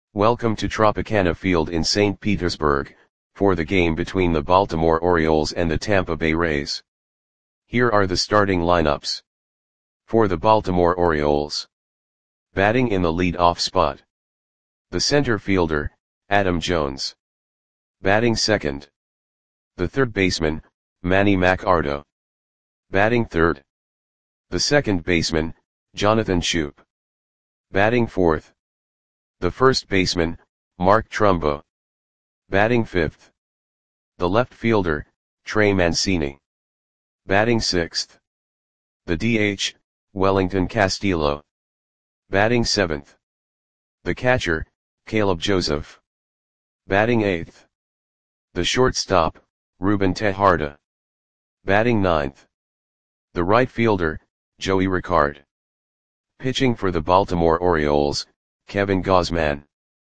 Welcome to Tropicana Field in St. Petersburg, for the game between the Baltimore Orioles and the Tampa Bay Rays. Here are the starting lineups. For the Baltimore Orioles. Batting in the lead-off spot. The center fielder, Adam Jones. Batting second. The third baseman, Manny Machado. Batting third. The second baseman, Jonathan Schoop. Batting fourth. The first baseman, Mark Trumbo. Batting fifth. The left fielder, Trey Mancini. Batting sixth. The DH, Wellington Castillo. Batting seventh. The catcher, Caleb Joseph. Batting eighth. The shortstop, Ruben Tejada. Batting ninth. The right fielder, Joey Ricard. Pitching for the Baltimore Orioles, Kevin Gausman.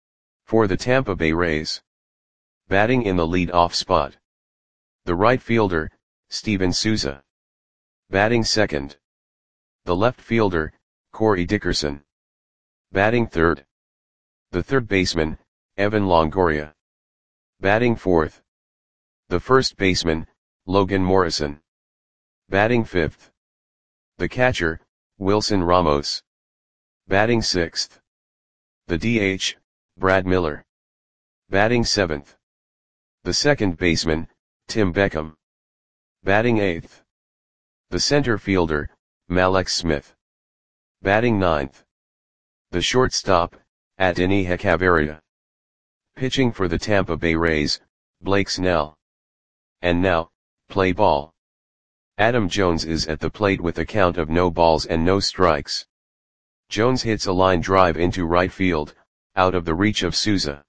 For the Tampa Bay Rays. Batting in the lead-off spot. The right fielder, Steven Souza. Batting second. The left fielder, Corey Dickerson. Batting third. The third baseman, Evan Longoria. Batting fourth. The first baseman, Logan Morrison. Batting fifth. The catcher, Wilson Ramos. Batting sixth. The DH, Brad Miller. Batting seventh. The second baseman, Tim Beckham. Batting eighth. The center fielder, Mallex Smith. Batting ninth. The shortstop, Adeiny Hechavarria. Pitching for the Tampa Bay Rays, Blake Snell. And now, play ball. Adam Jones is at the plate with a count of no balls and no strikes. Jones hits a line drive into right field, out of the reach of Souza.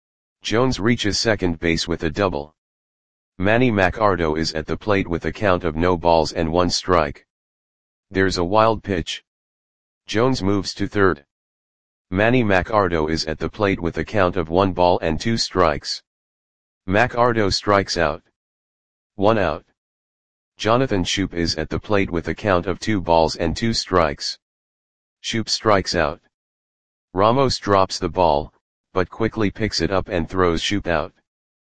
Jones reaches second base with a double. Manny Machado is at the plate with a count of no balls and one strike. There's a wild pitch. Jones moves to third. Manny Machado is at the plate with a count of 1 ball and 2 strikes. Machado strikes out. 1 out. Jonathan Schoop is at the plate with a count of 2 balls and 2 strikes. Schoop strikes out. Ramos drops the ball, but quickly picks it up and throws Schoop out.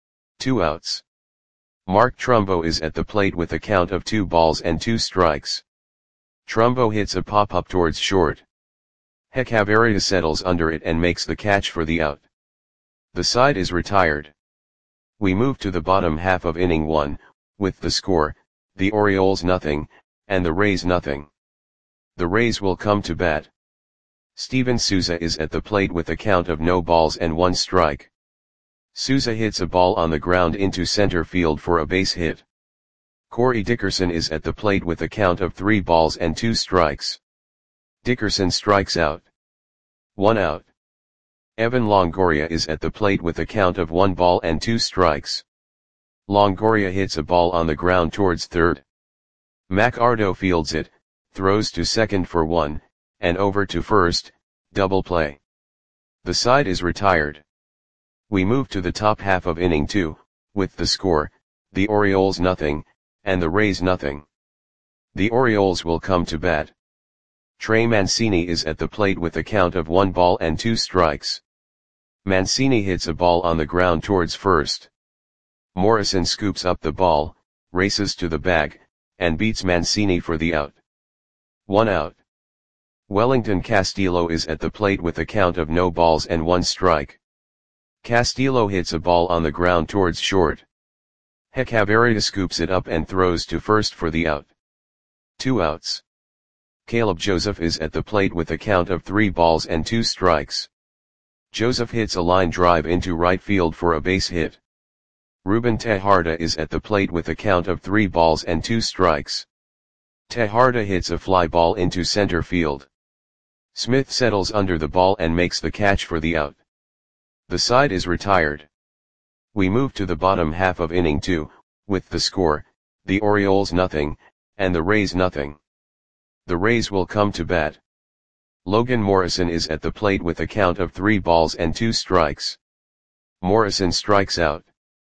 2 outs. Mark Trumbo is at the plate with a count of 2 balls and 2 strikes. Trumbo hits a pop-up towards short. Hechavarria settles under it and makes the catch for the out. The side is retired. We move to the bottom half of inning 1, with the score, the Orioles nothing, and the Rays nothing. The Rays will come to bat. Steven Souza is at the plate with a count of no balls and 1 strike. Souza hits a ball on the ground into center field for a base hit. Corey Dickerson is at the plate with a count of 3 balls and 2 strikes. Dickerson strikes out. 1 out. Evan Longoria is at the plate with a count of 1 ball and 2 strikes. Longoria hits a ball on the ground towards third. Machado fields it, throws to second for 1, and over to first, double play. The side is retired. We move to the top half of inning 2, with the score, the Orioles nothing, and the Rays nothing. The Orioles will come to bat. Trey Mancini is at the plate with a count of 1 ball and 2 strikes. Mancini hits a ball on the ground towards first. Morrison scoops up the ball, races to the bag, and beats Mancini for the out. 1 out. Wellington Castillo is at the plate with a count of no balls and 1 strike. Castillo hits a ball on the ground towards short. Hechavarria scoops it up and throws to first for the out. 2 outs. Caleb Joseph is at the plate with a count of 3 balls and 2 strikes. Joseph hits a line drive into right field for a base hit. Ruben Tejada is at the plate with a count of 3 balls and 2 strikes. Tejada hits a fly ball into center field. Smith settles under the ball and makes the catch for the out. The side is retired. We move to the bottom half of inning 2, with the score, the Orioles nothing, and the Rays nothing. The Rays will come to bat. Logan Morrison is at the plate with a count of 3 balls and 2 strikes. Morrison strikes out.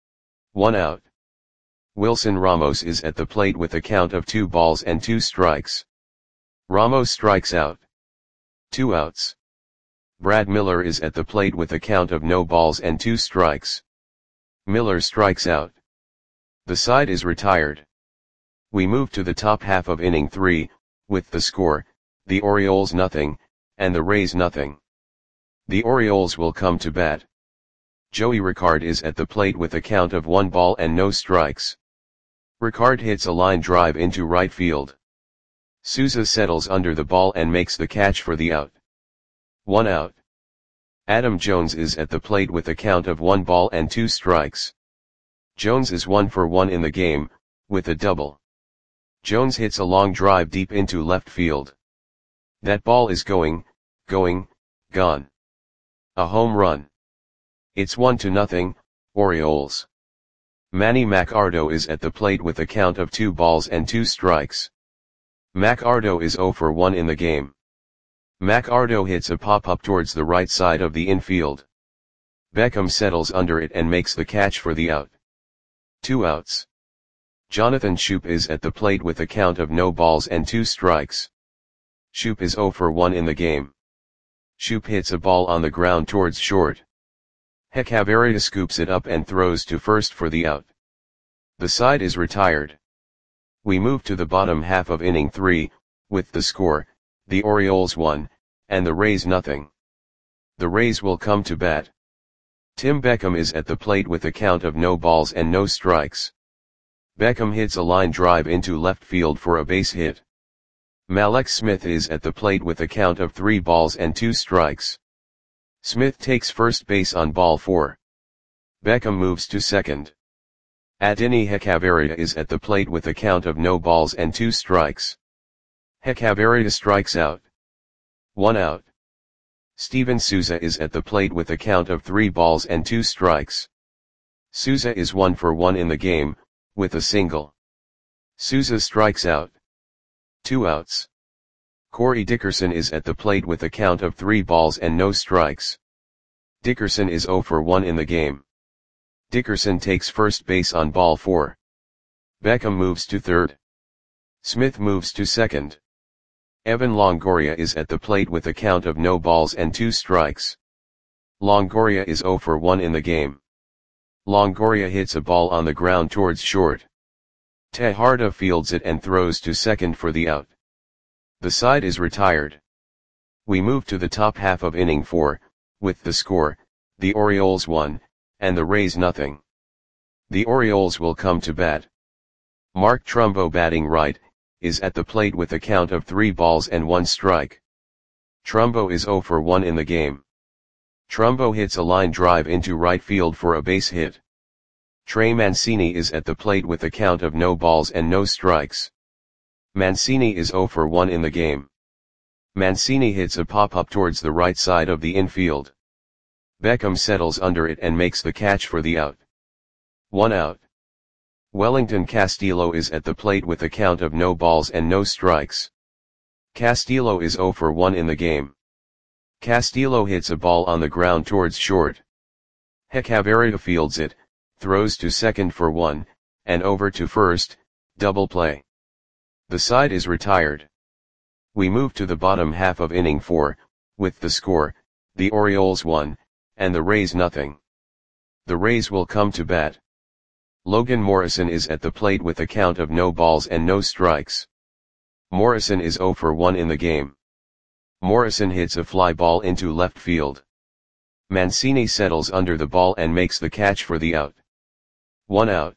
1 out. Wilson Ramos is at the plate with a count of 2 balls and 2 strikes. Ramos strikes out. 2 outs. Brad Miller is at the plate with a count of no balls and 2 strikes. Miller strikes out. The side is retired. We move to the top half of inning 3, with the score, the Orioles nothing, and the Rays nothing. The Orioles will come to bat. Joey Rickard is at the plate with a count of 1 ball and no strikes. Rickard hits a line drive into right field. Souza settles under the ball and makes the catch for the out. 1 out. Adam Jones is at the plate with a count of 1 ball and 2 strikes. Jones is 1 for 1 in the game, with a double. Jones hits a long drive deep into left field. That ball is gone. A home run. It's 1-0, Orioles. Manny Machado is at the plate with a count of 2 balls and 2 strikes. Machado is 0 for 1 in the game. Machado hits a pop-up towards the right side of the infield. Beckham settles under it and makes the catch for the out. 2 outs. Jonathan Schoop is at the plate with a count of no balls and 2 strikes. Schoop is 0 for 1 in the game. Schoop hits a ball on the ground towards short. Hechavarria scoops it up and throws to first for the out. The side is retired. We move to the bottom half of inning 3, with the score, the Orioles 1, and the Rays nothing. The Rays will come to bat. Tim Beckham is at the plate with a count of no balls and no strikes. Beckham hits a line drive into left field for a base hit. Mallex Smith is at the plate with a count of 3 balls and 2 strikes. Smith takes first base on ball 4. Beckham moves to second. Adeiny Hechavarria is at the plate with a count of no balls and 2 strikes. Hechavarria strikes out. 1 out. Steven Souza is at the plate with a count of 3 balls and 2 strikes. Souza is 1 for 1 in the game, with a single. Souza strikes out. 2 outs. Corey Dickerson is at the plate with a count of 3 balls and no strikes. Dickerson is 0 for 1 in the game. Dickerson takes first base on ball 4. Beckham moves to third. Smith moves to second. Evan Longoria is at the plate with a count of no balls and 2 strikes. Longoria is 0 for 1 in the game. Longoria hits a ball on the ground towards short. Tejada fields it and throws to second for the out. The side is retired. We move to the top half of inning 4, with the score, the Orioles 1, and the Rays nothing. The Orioles will come to bat. Mark Trumbo batting right, is at the plate with a count of 3 balls and 1 strike. Trumbo is 0 for 1 in the game. Trumbo hits a line drive into right field for a base hit. Trey Mancini is at the plate with a count of no balls and no strikes. Mancini is 0 for 1 in the game. Mancini hits a pop-up towards the right side of the infield. Beckham settles under it and makes the catch for the out. 1 out. Wellington Castillo is at the plate with a count of no balls and no strikes. Castillo is 0 for 1 in the game. Castillo hits a ball on the ground towards short. Hechavarria fields it, throws to second for 1, and over to first, double play. The side is retired. We move to the bottom half of inning 4, with the score, the Orioles 1, and the Rays nothing. The Rays will come to bat. Logan Morrison is at the plate with a count of no balls and no strikes. Morrison is 0 for 1 in the game. Morrison hits a fly ball into left field. Mancini settles under the ball and makes the catch for the out. 1 out.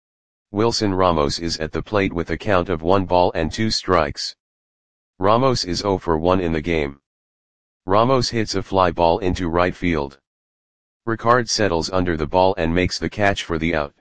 Wilson Ramos is at the plate with a count of 1 ball and 2 strikes. Ramos is 0 for 1 in the game. Ramos hits a fly ball into right field. Rickard settles under the ball and makes the catch for the out.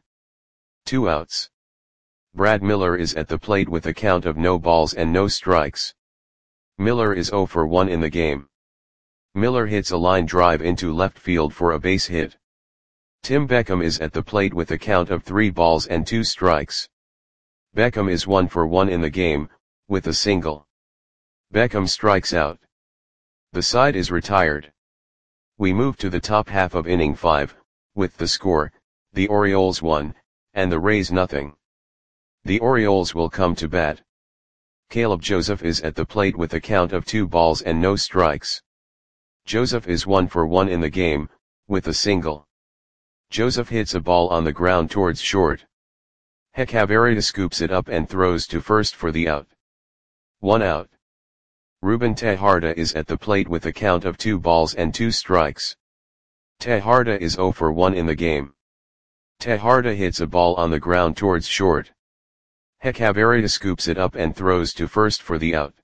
2 outs. Brad Miller is at the plate with a count of no balls and no strikes. Miller is 0 for 1 in the game. Miller hits a line drive into left field for a base hit. Tim Beckham is at the plate with a count of 3 balls and 2 strikes. Beckham is 1 for 1 in the game, with a single. Beckham strikes out. The side is retired. We move to the top half of inning 5, with the score, the Orioles 1, and the Rays nothing. The Orioles will come to bat. Caleb Joseph is at the plate with a count of 2 balls and no strikes. Joseph is 1 for 1 in the game, with a single. Joseph hits a ball on the ground towards short. Hechavarita scoops it up and throws to first for the out. 1 out. Ruben Tejarda is at the plate with a count of 2 balls and 2 strikes. Tejarda is 0 for 1 in the game. Tejarda hits a ball on the ground towards short. Hechavarita scoops it up and throws to first for the out.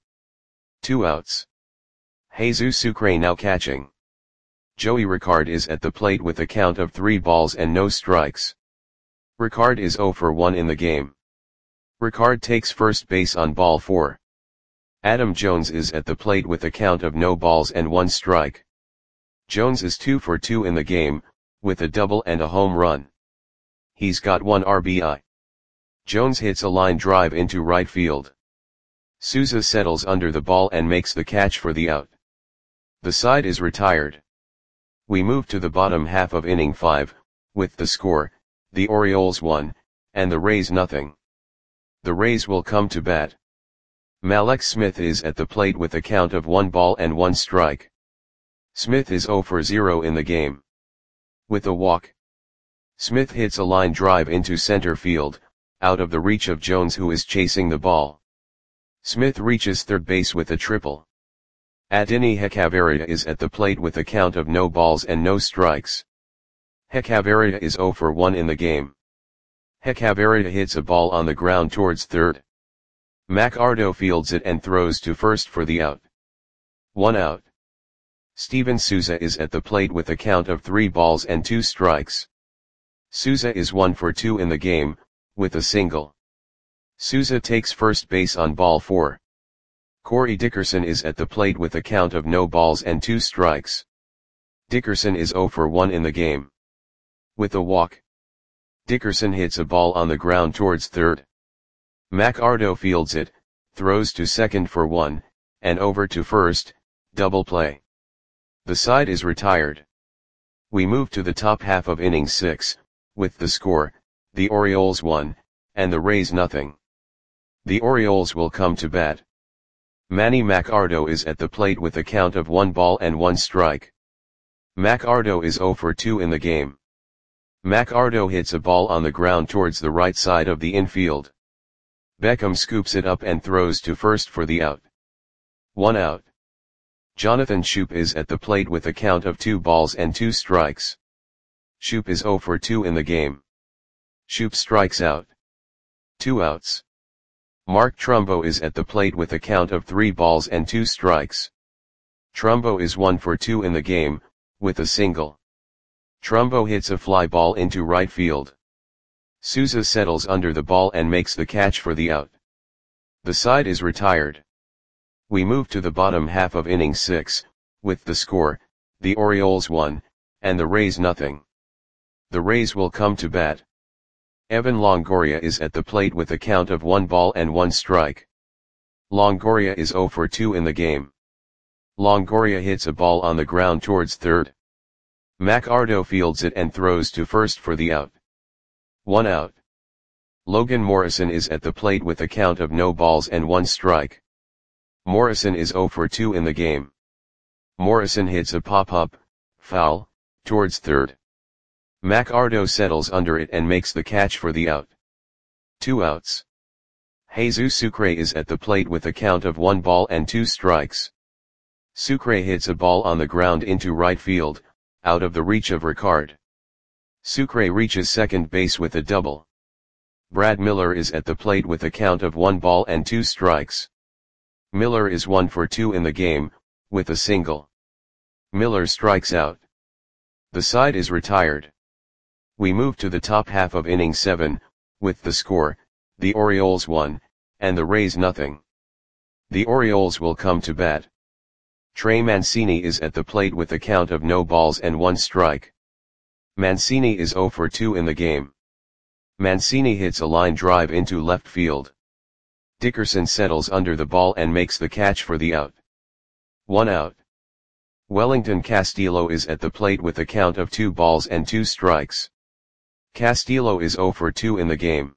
2 outs. Jesus Sucre now catching. Joey Ricard is at the plate with a count of 3 balls and no strikes. Ricard is 0 for 1 in the game. Ricard takes first base on ball 4. Adam Jones is at the plate with a count of no balls and 1 strike. Jones is 2 for 2 in the game, with a double and a home run. He's got 1 RBI. Jones hits a line drive into right field. Souza settles under the ball and makes the catch for the out. The side is retired. We move to the bottom half of inning 5, with the score, the Orioles 1, and the Rays nothing. The Rays will come to bat. Mallex Smith is at the plate with a count of 1 ball and 1 strike. Smith is 0 for 0 in the game. With a walk. Smith hits a line drive into center field, out of the reach of Jones who is chasing the ball. Smith reaches third base with a triple. Adeiny Hechavarita is at the plate with a count of no balls and no strikes. Hechavarita is 0 for 1 in the game. Hechavarita hits a ball on the ground towards third. McArdo fields it and throws to first for the out. 1 out. Steven Souza is at the plate with a count of 3 balls and 2 strikes. Souza is 1 for 2 in the game, with a single. Souza takes first base on ball 4. Corey Dickerson is at the plate with a count of no balls and 2 strikes. Dickerson is 0 for 1 in the game. With a walk. Dickerson hits a ball on the ground towards third. McArdo fields it, throws to second for 1, and over to first, double play. The side is retired. We move to the top half of inning 6, with the score, the Orioles 1, and the Rays nothing. The Orioles will come to bat. Manny McArdo is at the plate with a count of 1 ball and 1 strike. McArdo is 0 for 2 in the game. McArdo hits a ball on the ground towards the right side of the infield. Beckham scoops it up and throws to first for the out. 1 out. Jonathan Schoop is at the plate with a count of 2 balls and 2 strikes. Schoop is 0 for 2 in the game. Schoop strikes out. 2 outs. Mark Trumbo is at the plate with a count of 3 balls and 2 strikes. Trumbo is 1 for 2 in the game, with a single. Trumbo hits a fly ball into right field. Souza settles under the ball and makes the catch for the out. The side is retired. We move to the bottom half of inning 6, with the score, the Orioles 1, and the Rays nothing. The Rays will come to bat. Evan Longoria is at the plate with a count of 1 ball and 1 strike. Longoria is 0 for 2 in the game. Longoria hits a ball on the ground towards third. McArdo fields it and throws to first for the out. 1 out. Logan Morrison is at the plate with a count of no balls and 1 strike. Morrison is 0 for 2 in the game. Morrison hits a pop-up, foul, towards third. McArdo settles under it and makes the catch for the out. 2 outs. Jesus Sucre is at the plate with a count of 1 ball and 2 strikes. Sucre hits a ball on the ground into right field, out of the reach of Ricard. Sucre reaches second base with a double. Brad Miller is at the plate with a count of 1 ball and 2 strikes. Miller is 1 for 2 in the game, with a single. Miller strikes out. The side is retired. We move to the top half of inning 7, with the score, the Orioles 1, and the Rays nothing. The Orioles will come to bat. Trey Mancini is at the plate with a count of no balls and 1 strike. Mancini is 0 for 2 in the game. Mancini hits a line drive into left field. Dickerson settles under the ball and makes the catch for the out. 1 out. Wellington Castillo is at the plate with a count of 2 balls and 2 strikes. Castillo is 0 for 2 in the game.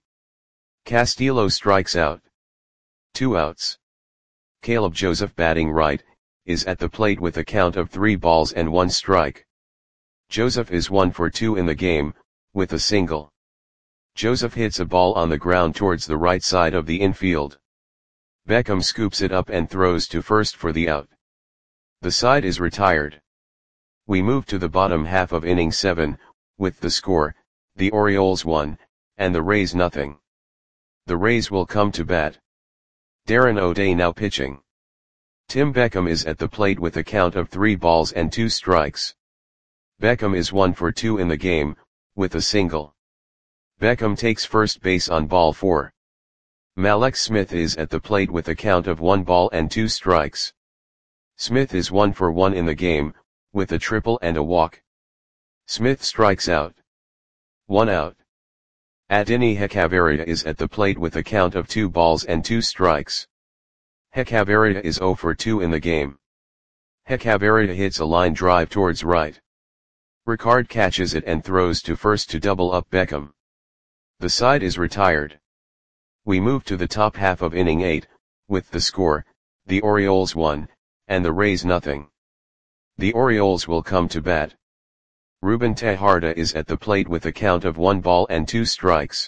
Castillo strikes out. 2 outs. Caleb Joseph batting right, is at the plate with a count of 3 balls and 1 strike. Joseph is 1 for 2 in the game, with a single. Joseph hits a ball on the ground towards the right side of the infield. Beckham scoops it up and throws to first for the out. The side is retired. We move to the bottom half of inning 7, with the score, the Orioles 1, and the Rays nothing. The Rays will come to bat. Darren O'Day now pitching. Tim Beckham is at the plate with a count of 3 balls and 2 strikes. Beckham is 1 for 2 in the game, with a single. Beckham takes first base on ball 4. Mallex Smith is at the plate with a count of 1 ball and 2 strikes. Smith is 1 for 1 in the game, with a triple and a walk. Smith strikes out. 1 out. Adeiny Hechavarria is at the plate with a count of 2 balls and 2 strikes. Hechavarria is 0 for 2 in the game. Hechavarria hits a line drive towards right. Ricard catches it and throws to first to double up Beckham. The side is retired. We move to the top half of inning 8, with the score, the Orioles 1, and the Rays nothing. The Orioles will come to bat. Ruben Tejada is at the plate with a count of 1 ball and 2 strikes.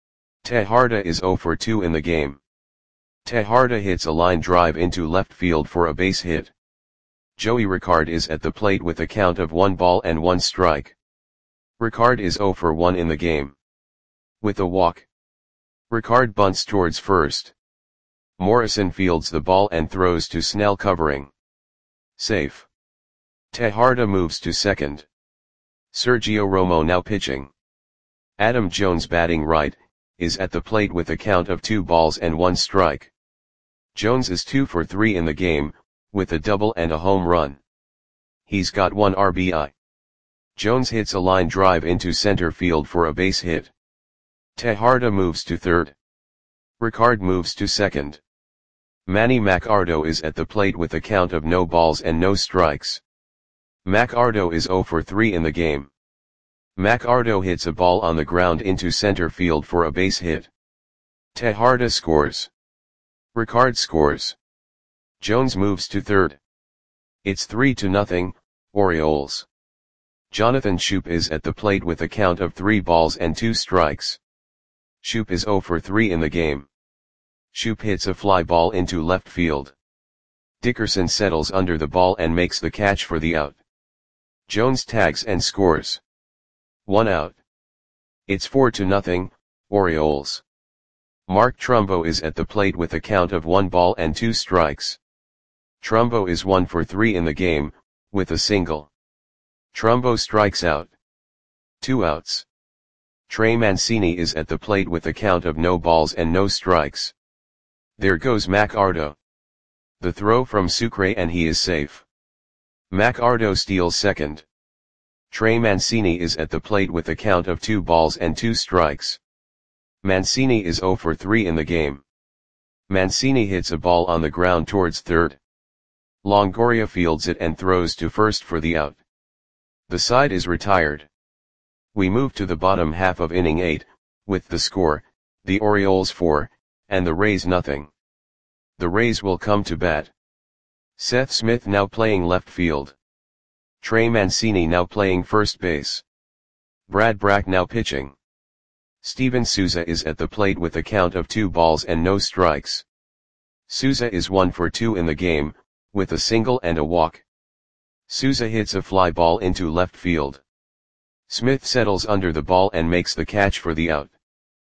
Tejada is 0 for 2 in the game. Tejada hits a line drive into left field for a base hit. Joey Ricard is at the plate with a count of 1 ball and 1 strike. Ricard is 0 for 1 in the game. With a walk. Ricard bunts towards first. Morrison fields the ball and throws to Snell covering. Safe. Tejada moves to second. Sergio Romo now pitching. Adam Jones batting right, is at the plate with a count of 2 balls and 1 strike. Jones is 2 for 3 in the game, with a double and a home run. He's got 1 RBI. Jones hits a line drive into center field for a base hit. Tejada moves to third. Ricard moves to second. Manny Machado is at the plate with a count of no balls and no strikes. Machado is 0 for 3 in the game. Machado hits a ball on the ground into center field for a base hit. Tejada scores. Ricard scores. Jones moves to third. It's 3-0, Orioles. Jonathan Schoop is at the plate with a count of 3 balls and 2 strikes. Schoop is 0 for 3 in the game. Schoop hits a fly ball into left field. Dickerson settles under the ball and makes the catch for the out. Jones tags and scores. 1 out. It's 4-0, Orioles. Mark Trumbo is at the plate with a count of 1 ball and 2 strikes. Trumbo is 1 for 3 in the game, with a single. Trumbo strikes out. 2 outs. Trey Mancini is at the plate with a count of no balls and no strikes. There goes Machado. The throw from Sucre and he is safe. Machado steals second. Trey Mancini is at the plate with a count of 2 balls and 2 strikes. Mancini is 0 for 3 in the game. Mancini hits a ball on the ground towards third. Longoria fields it and throws to first for the out. The side is retired. We move to the bottom half of inning 8, with the score, the Orioles 4, and the Rays nothing. The Rays will come to bat. Seth Smith now playing left field. Trey Mancini now playing first base. Brad Brach now pitching. Steven Souza is at the plate with a count of 2 balls and no strikes. Souza is 1 for 2 in the game, with a single and a walk. Souza hits a fly ball into left field. Smith settles under the ball and makes the catch for the out.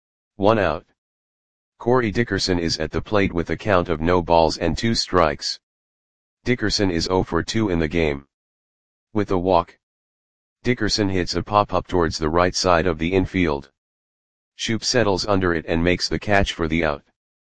1 out. Corey Dickerson is at the plate with a count of no balls and 2 strikes. Dickerson is 0 for 2 in the game. With a walk. Dickerson hits a pop-up towards the right side of the infield. Schoop settles under it and makes the catch for the out.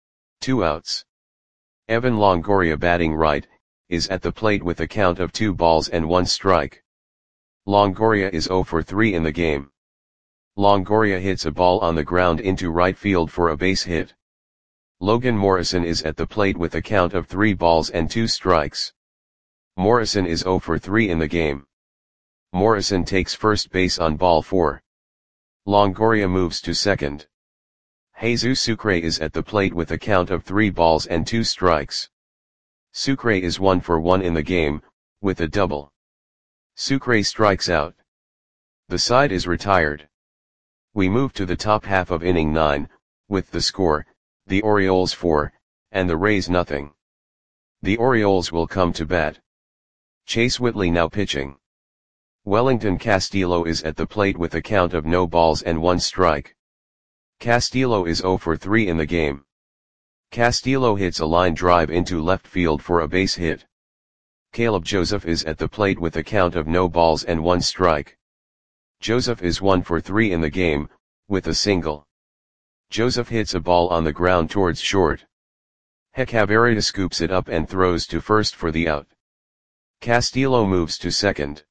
2 outs. Evan Longoria batting right, is at the plate with a count of 2 balls and 1 strike. Longoria is 0 for 3 in the game. Longoria hits a ball on the ground into right field for a base hit. Logan Morrison is at the plate with a count of 3 balls and 2 strikes. Morrison is 0 for 3 in the game. Morrison takes first base on ball 4. Longoria moves to second. Jesus Sucre is at the plate with a count of 3 balls and 2 strikes. Sucre is 1-for-1 in the game, with a double. Sucre strikes out. The side is retired. We move to the top half of inning 9, with the score, the Orioles 4, and the Rays nothing. The Orioles will come to bat. Chase Whitley now pitching. Wellington Castillo is at the plate with a count of no balls and 1 strike. Castillo is 0-for-3 in the game. Castillo hits a line drive into left field for a base hit. Caleb Joseph is at the plate with a count of no balls and 1 strike. Joseph is 1-for-3 in the game, with a single. Joseph hits a ball on the ground towards short. Hechavarria scoops it up and throws to first for the out. Castillo moves to second.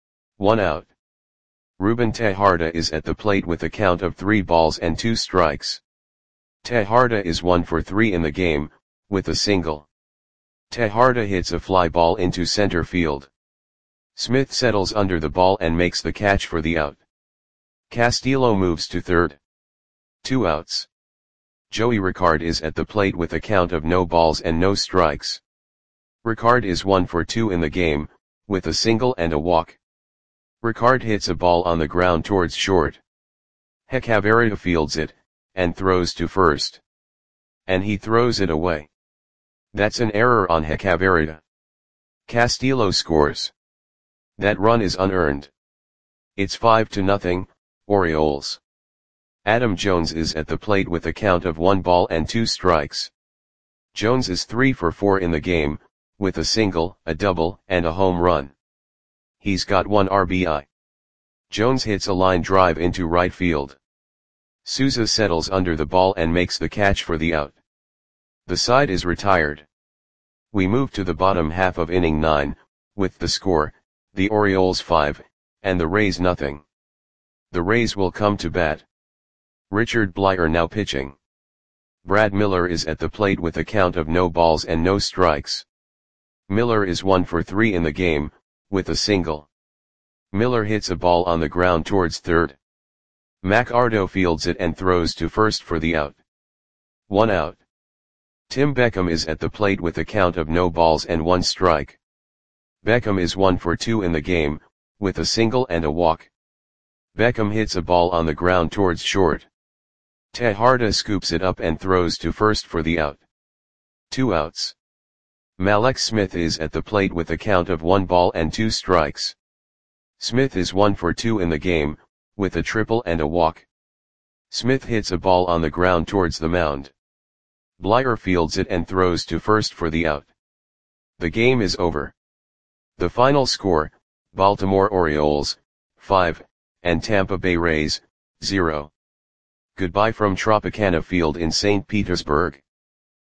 1 out. Ruben Tejada is at the plate with a count of 3 balls and 2 strikes. Tejada is 1-for-3 in the game, with a single. Tejada hits a fly ball into center field. Smith settles under the ball and makes the catch for the out. Castillo moves to third. 2 outs. Joey Ricard is at the plate with a count of no balls and no strikes. Ricard is 1-for-2 in the game, with a single and a walk. Ricard hits a ball on the ground towards short. Hechavarria fields it, and throws to first. And he throws it away. That's an error on Hechavarria. Castillo scores. That run is unearned. It's 5-0, Orioles. Adam Jones is at the plate with a count of 1 ball and 2 strikes. Jones is 3-for-4 in the game, with a single, a double, and a home run. He's got 1 RBI. Jones hits a line drive into right field. Souza settles under the ball and makes the catch for the out. The side is retired. We move to the bottom half of inning 9, with the score, the Orioles 5, and the Rays nothing. The Rays will come to bat. Richard Bleier now pitching. Brad Miller is at the plate with a count of no balls and no strikes. Miller is 1-for-3 in the game, with a single. Miller hits a ball on the ground towards third. McArdo fields it and throws to first for the out. 1 out. Tim Beckham is at the plate with a count of no balls and 1 strike. Beckham is 1-for-2 in the game, with a single and a walk. Beckham hits a ball on the ground towards short. Tejada scoops it up and throws to first for the out. 2 outs. Mallex Smith is at the plate with a count of 1 ball and 2 strikes. Smith is 1-for-2 in the game, with a triple and a walk. Smith hits a ball on the ground towards the mound. Bleier fields it and throws to first for the out. The game is over. The final score, Baltimore Orioles, 5, and Tampa Bay Rays, 0. Goodbye from Tropicana Field in St. Petersburg.